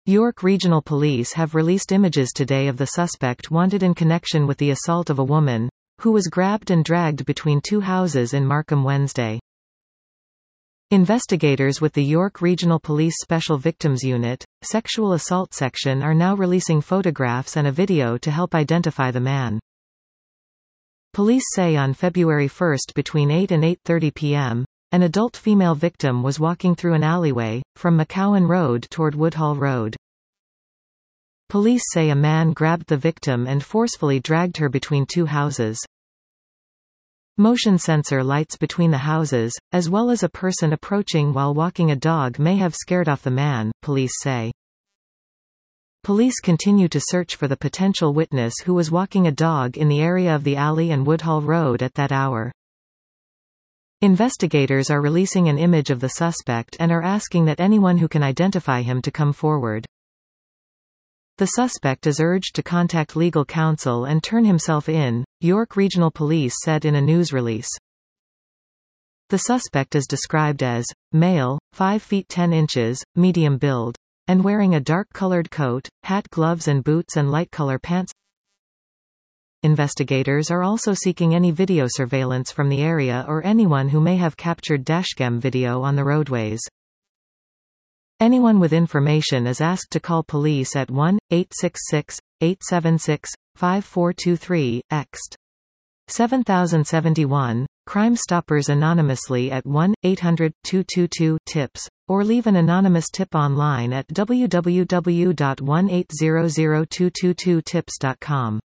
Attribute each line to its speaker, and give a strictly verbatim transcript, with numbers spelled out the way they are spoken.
Speaker 1: York Regional Police have released images today of the suspect wanted in connection with the assault of a woman, who was grabbed and dragged between two houses in Markham Wednesday. Investigators with the York Regional Police Special Victims Unit, Sexual Assault Section are now releasing photographs and a video to help identify the man. Police say on February first between eight and eight thirty p m, an adult female victim was walking through an alleyway, from McCowan Road toward Woodhall Road. Police say a man grabbed the victim and forcefully dragged her between two houses. Motion sensor lights between the houses, as well as a person approaching while walking a dog may have scared off the man, police say. Police continue to search for the potential witness who was walking a dog in the area of the alley and Woodhall Road at that hour. Investigators are releasing an image of the suspect and are asking that anyone who can identify him to come forward. The suspect is urged to contact legal counsel and turn himself in, York Regional Police said in a news release. The suspect is described as male, five feet ten inches, medium build, and wearing a dark-colored coat, hat, gloves and boots and light-color pants. Investigators are also seeking any video surveillance from the area or anyone who may have captured dashcam video on the roadways. Anyone with information is asked to call police at one eight six six, eight seven six, five four two three, ext. seven thousand seventy-one, Crime Stoppers anonymously at one eight hundred, two two two, tips, or leave an anonymous tip online at w w w dot one eight zero zero two two two tips dot com.